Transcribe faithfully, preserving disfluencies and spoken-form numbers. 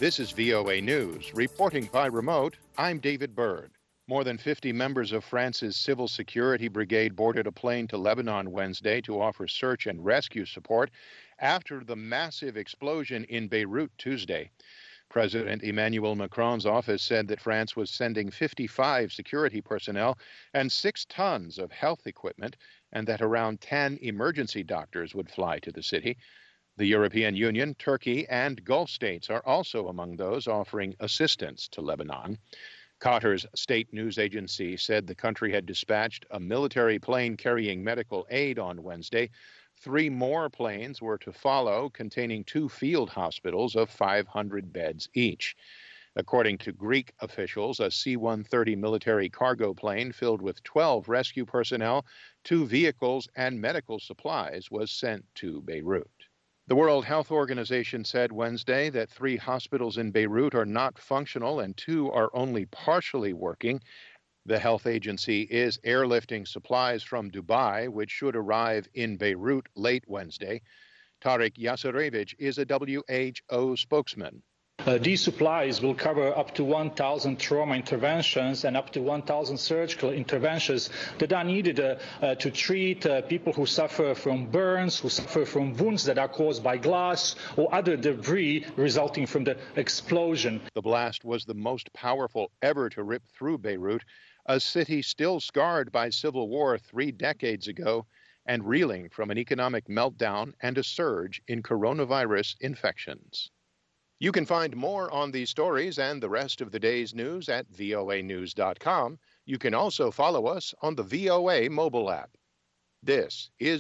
This is V O A News. Reporting by remote, I'm David Byrd. More than fifty members of France's Civil Security Brigade boarded a plane to Lebanon Wednesday to offer search and rescue support after the massive explosion in Beirut Tuesday. President Emmanuel Macron's office said that France was sending fifty-five security personnel and six tons of health equipment, and that around ten emergency doctors would fly to the city. The European Union, Turkey, and Gulf states are also among those offering assistance to Lebanon. Qatar's state news agency said the country had dispatched a military plane carrying medical aid on Wednesday. Three more planes were to follow, containing two field hospitals of five hundred beds each. According to Greek officials, a C one thirty military cargo plane filled with twelve rescue personnel, two vehicles, and medical supplies was sent to Beirut. The World Health Organization said Wednesday that three hospitals in Beirut are not functional and two are only partially working. The health agency is airlifting supplies from Dubai, which should arrive in Beirut late Wednesday. Tarek Yasarevich is a W H O spokesman. Uh, these supplies will cover up to one thousand trauma interventions and up to one thousand surgical interventions that are needed uh, uh, to treat uh, people who suffer from burns, who suffer from wounds that are caused by glass or other debris resulting from the explosion. The blast was the most powerful ever to rip through Beirut, a city still scarred by civil war three decades ago and reeling from an economic meltdown and a surge in coronavirus infections. You can find more on these stories and the rest of the day's news at V O A news dot com. You can also follow us on the V O A mobile app. This is